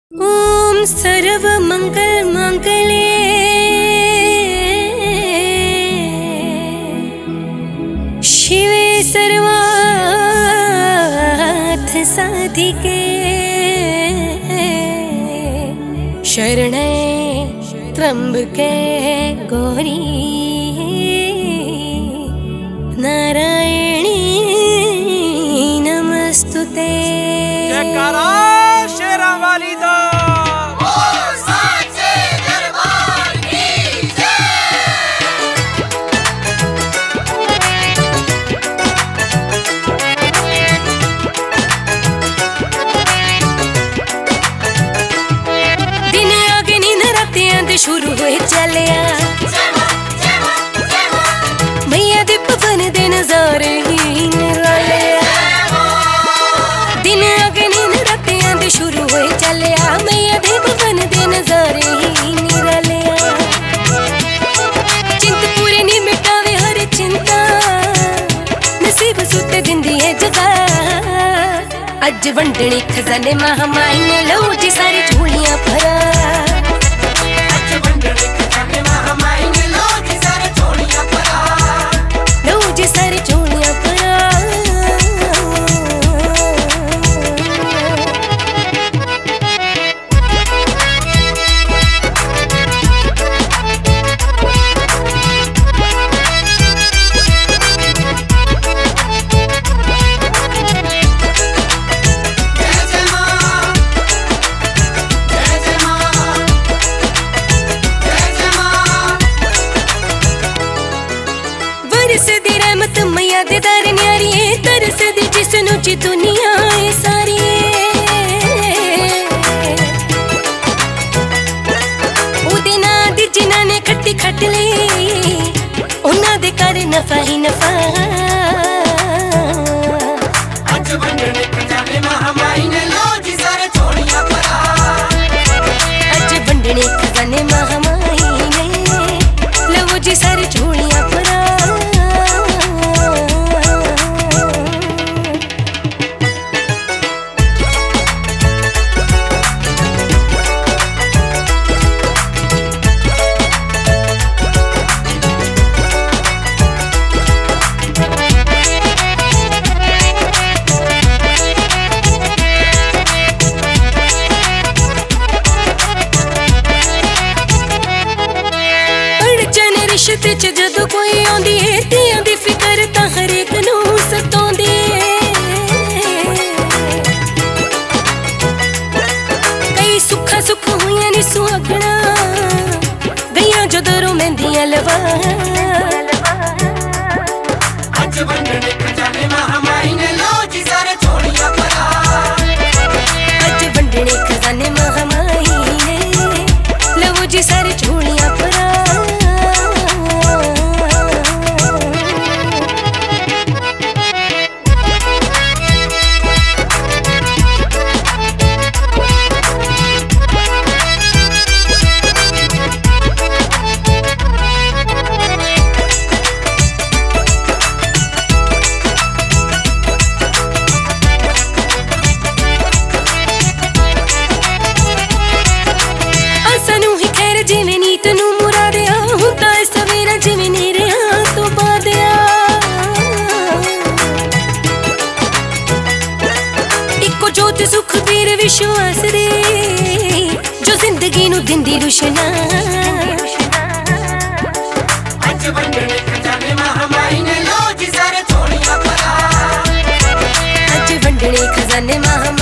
ओम सर्व मंगल मांगल्ये शिवे सर्वार्थ साधिके शरणे त्र्यंबके गौरी नारायणी नमस्तुते। जयकारा शेरा वाली दा। दिन आगे नी नरातियां दे शुरू होए चलिया, मैया दे पवन दे नजारे ही निराले। दिन आगे नी नरातियां दे शुरू होए चलिया, मैया दे पवन दे नजारे ही निराले। चिंतपूरे नी मिटावे हर चिंता, नसीब सुते दिंदी है जगा। अज वंडनी खजाने महामाई ने लो जी सारी झोलियां भरा। तरसदी रहमत मैया दे दर न्यारी, तरसदी जिसनू ची दुनिया है सारी। उदे नां दी जिन्हां ने खट्टी खट ली, उन्हां दे कर नफा ही नफा। अज वंडने खजाने महामाई ने लो जी सारे झोलियां भरा। अज वंडने खजाने महामाई ने लो जी सारे झोलियां भरा। रिश्ते च जदों कोई आंदी है, तियां दी फिकर तां हर एक नूं सताउंदी है। कई सुखा सुख होइयां नी सुहागणा, गईयां जदों रोंदियां लवा। अज वंडने खजाने महामाई ने लो जी सारे झोलियां भरा। अज वंडने खजाने महामाई ने लो जी सारे झोलियां भरा। जिवें नीत नूं मुरादिया, हुंदा है सवेरा जिवें नेरियां तो बादिया। इक्को जोत सुखबीर विश्वास दे, जो जिंदगी नूं दिंदी रुशना। अज वंडने खजाने महामाई ने लो जी सारे झोलियां भरा। अज वंडने खजाने महामाई